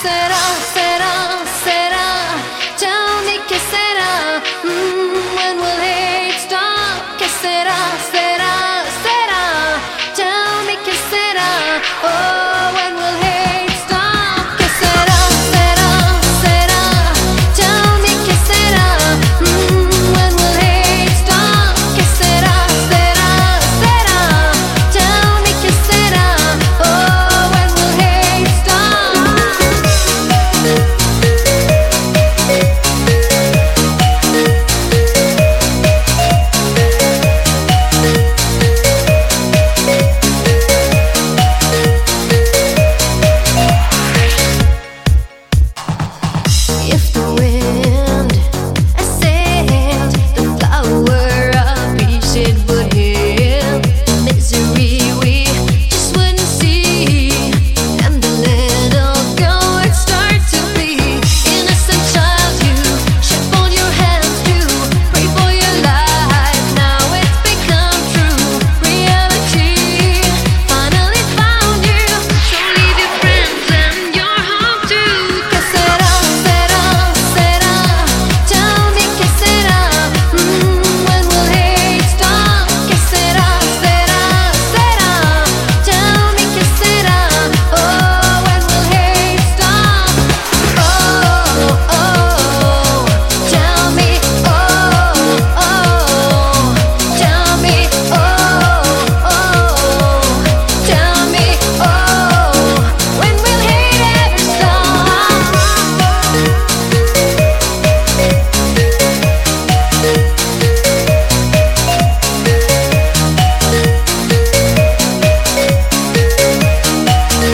será, será, será? Tell me qué será. When will hate stop? ¿Qué será, será, será? Tell me qué será. Oh, when will hate stop? ¿Qué será, será, será? Tell me qué será. When will hate stop? ¿Qué será, será, será? Tell me qué será. Oh, when will hate stop? If the wind assailed the flower of each, it would heal the misery we just wouldn't see, and the little girl would start to be innocent child. You should fold your hands to pray for your life. Now it's become true reality. Finally found you, so leave your friends and your home too. ¿Qué será, será, será? Tell me qué será. When will hate stop? ¿Qué será, será, será? Tell me qué será. Oh, when will hate stop? Oh, oh, tell me. Oh, oh, tell me. Oh, oh, tell me. Oh, when will hate ever stop?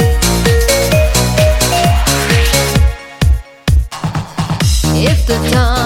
If the time